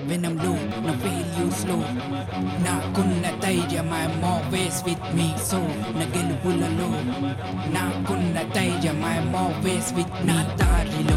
When I'm low, no failure slow. Nakunna dhairyam, I'm always with me. So na gelupulalo. Nakunna dhairyam, I'm always with me. Na darilo,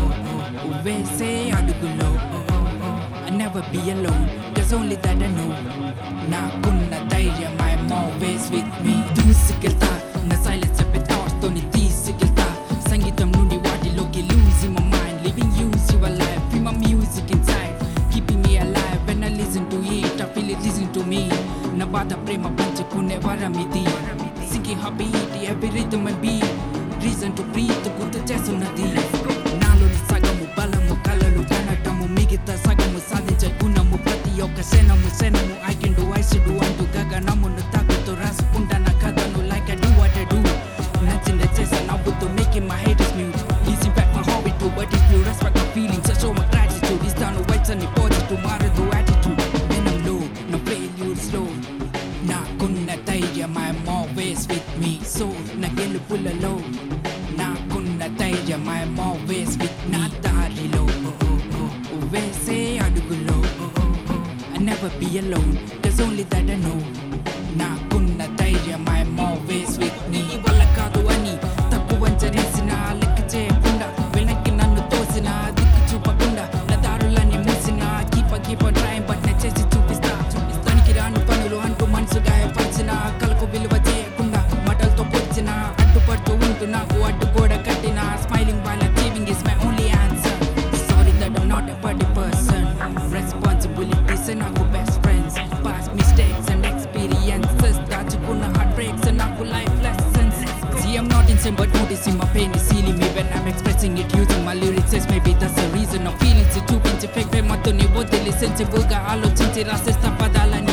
uvese adugulo. I never be alone, there's only that I know. Nakunna dhairyam, I'm always with me. Doosigilta, na silence of thoughts toni teesigilta. Sangeetam nundi vaatiloki losing my mind, living use your life, feel my music inside, keeping me alive. When I listen to it, I feel it listen to me. Na baadha prema panchakune varamidi, singing happy every rhythm and beat. Reason to breathe, good chesunadi. Naloni sagamu balamu kalalu kanatamu migita sagamu sadhinche gunamu prati oka senamu I can do, I should do, antu gaganamu nutakuto rasukundana kadanu like I do what I do. Nachinde chesa navuthu making my haters mute. Easy back my hobby too, but if you respect my feelings, I show my gratitude. It's down to whites and positive, maradu attitude. When I'm low, no failure slow. Nakunna dhairyam, I'm always with me. So na gelupulalo. Nakunna dhairyam, I'm always with me. Na darilo, uvese adugulo. I never be alone, there's only that I know. Nakunna dhairyam, I'm always with me. Ivala kaadu ani tappu vancharisina lekka cheyakunda venakki nannu tosina dikku chupakunda na darulani musina keep on trying but na chesi chupista daniki raanu panulu antu mansu gayaparchina kalaku viluva cheyakunda matalto pochina addupadtu untu naaku addu goda kattina smiling while achieving is my only answer. Sorry that I'm not a party person, responsibilities and naaku best friends, past mistakes and experiences, dachukunna heartbreaks and naaku life lessons. See, I'm not insane but noticing my pain is healing me when I'm expressing it using my lyrics. Yes, maybe that's the reason of feeling it చూపించి fake ప్రేమతో నీ వదిలి సెన్సిబుల్గా ఆలోచించి రాసేస్తా పదాలని.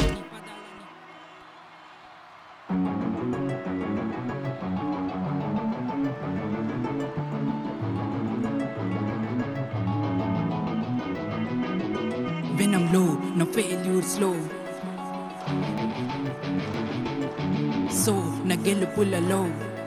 When I'm low, no failure slow. So na gelupulalo.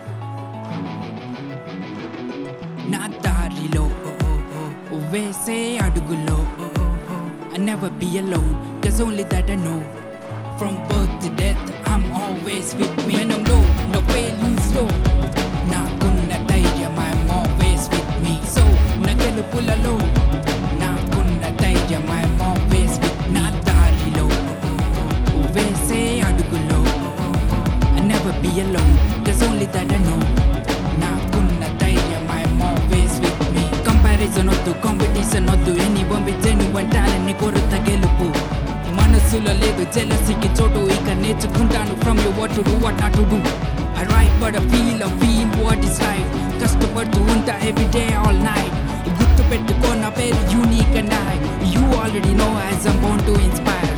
Na darilo, uvese adugulo. I never be alone, there's only that I know. From birth to death, I'm always with me. When I'm low, no failure slow. Nakunna dhairyam, I'm always with me. So na gelupulalo. Nakunna dhairyam, I'm always with me. Na darilo, uvese adugulo. I never be alone, there's only that I know. Nakunna dhairyam, I'm always with me. Comparison oddu, competition oddu, anyone with genuine talent ni korutha gelupu. Manasulo ledu jealousy ki chotu, ika nechukuntanu from you what to do, what not to do. I write but I feel what is right. Kashtapadtu unta every day all night. Guttu pettuko na very unique and I, you already know as I'm born to inspire.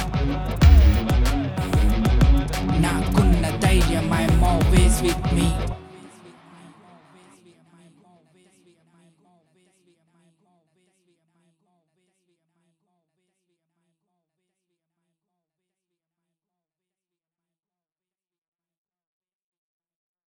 Nakunna dhairyam, I'm always with me.